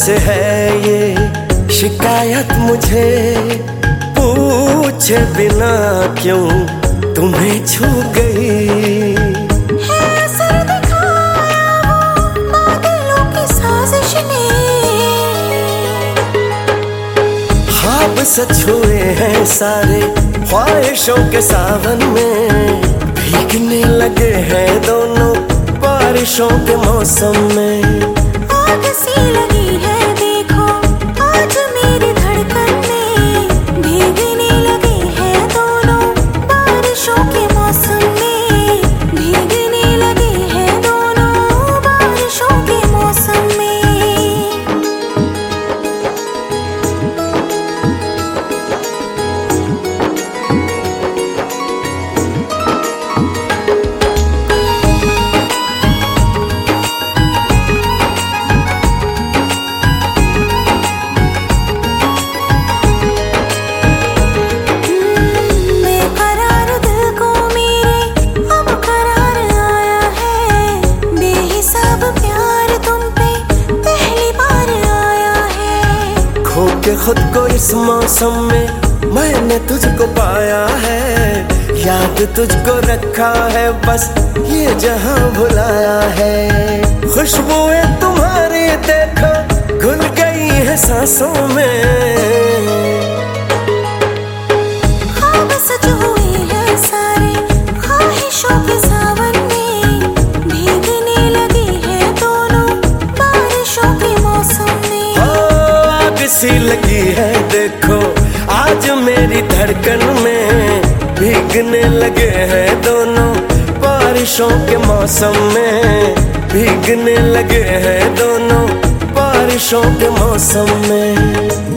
से है ये शिकायत मुझे, पूछे बिना क्यों तुम्हें छू गई। है असर दिखाया वो बादलों की साजिश ने, ख्वाब सच हुए हैं सारे ख्वाहिशों के सावन में, भीगने लगे हैं दोनों बारिशों के मौसम में। आग सी लगी है देखो आज मेरी धड़कन में, भीगने लगे हैं दोनों बारिशों के मौसम में, भीगने लगे हैं दोनों बारिशों के मौसम में। खो के खुद को इस मौसम में मैंने तुझको पाया है, याद तुझको रखा है बस ये जहां भुलाया है। खुशबुएं तुम्हारी देखो घुल गई है सांसों में, ख्वाब सच हुए हैं सारे ख्वाहिशों के सावन में, भीगने लगे हैं दोनों बारिशों के मौसम में। आग सी लगी है देखो आज मेरी धड़कन में, भीगने लगे हैं दोनों बारिशों के मौसम में, भीगने लगे हैं दोनों बारिशों के मौसम में।